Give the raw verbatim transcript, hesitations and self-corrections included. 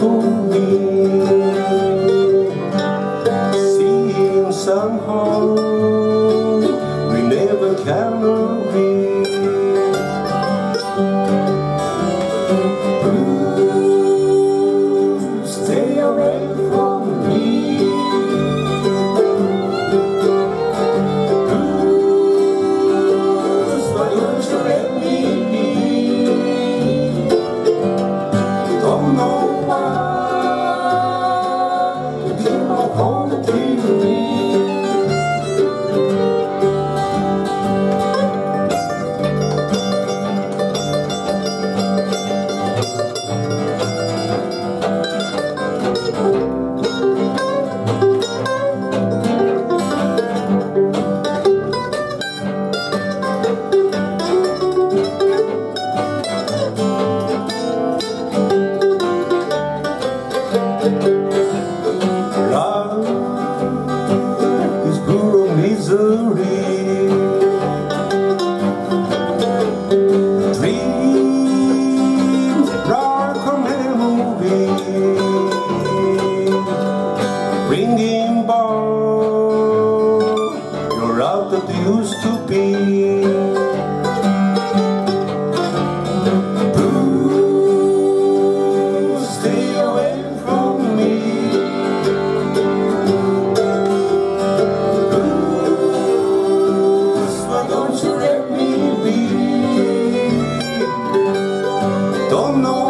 for me. Seeing somehow we never can agree. Bruce, stay away from me. Bruce, why don't you let me be? Don't know why you keep on holding me. Love is pure misery. Dreams like a memory, bringing back your love that used to be. Bruce, stay away from me. Don't know